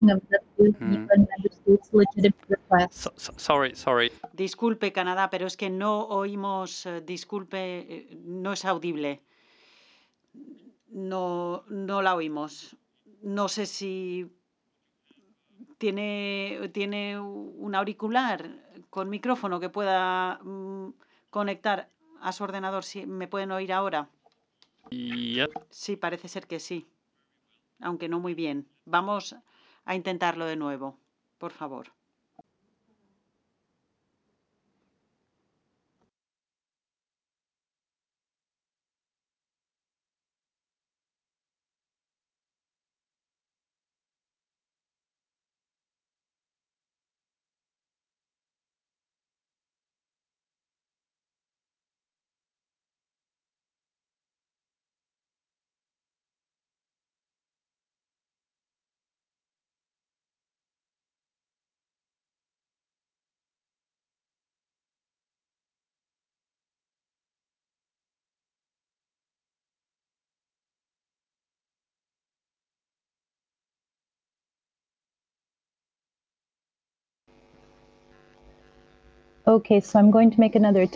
of the Mm. United States legitimate request. Sorry. Disculpe, Canadá, pero es que no oímos, disculpe, no es audible. No la oímos. No sé si tiene un auricular con micrófono que pueda conectar a su ordenador. ¿Sí? ¿Me pueden oír ahora? Yep. Sí, parece ser que sí, aunque no muy bien. Vamos a intentarlo de nuevo, por favor. Okay, so I'm going to make another